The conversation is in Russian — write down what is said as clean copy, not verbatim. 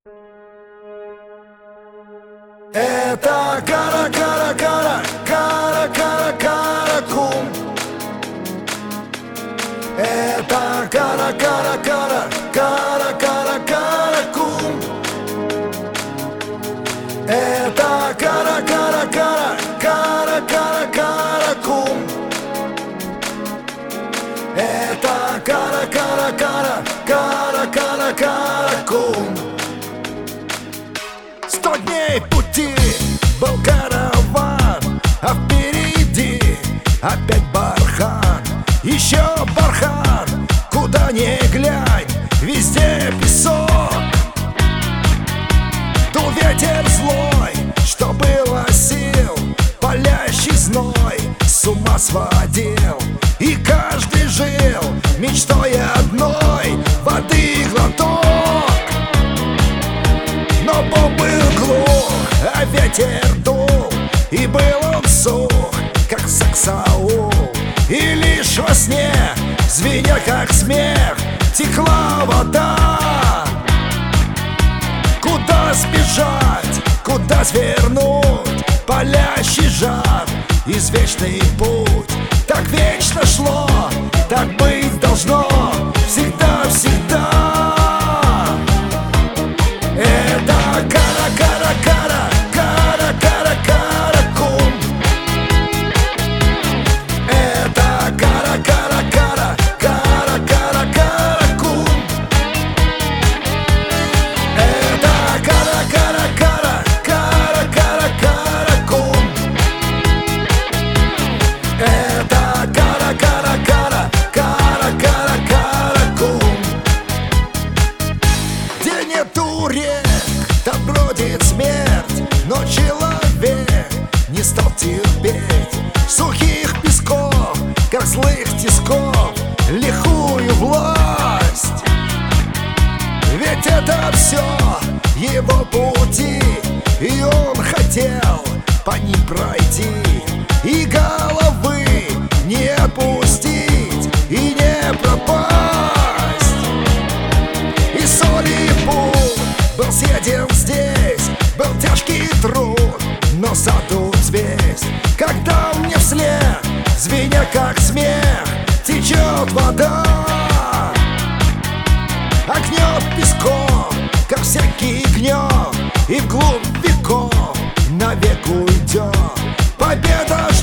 Это Каракум. Это Каракум. Это Каракум. Это Каракум. 100 дней пути был караван, а впереди опять бархан. Еще бархан, куда ни глянь, везде песок. Дул ветер злой, что было сил, палящий зной с ума сводил. И каждый жил мечтой одной — воды глоток. Но Бог был глух, а ветер дул, и был он сух, как саксаул. И лишь во сне, звеня как смех, текла вода. Куда сбежать, куда свернуть, палящий жар, извечный путь. Так вечно шло, так быть должно, всегда-всегда. Это Каракум. Это Каракум. Это Каракум. Это Каракум. Где нету рек, там бродит смерть, но человек не стал терпеть сухих песков, как злых тисков, лихую власть. Ведь это все его пути, и он хотел по ним пройти, и головы не опустить, и не пропасть. И соль, и путь был съеден здесь, был тяжкий труд, но задут взвесь. Когда мне вслед, звеня как смех, течет вода, а гнет песком, как всякий гнет, и вглубь веков навек уйдет. Победа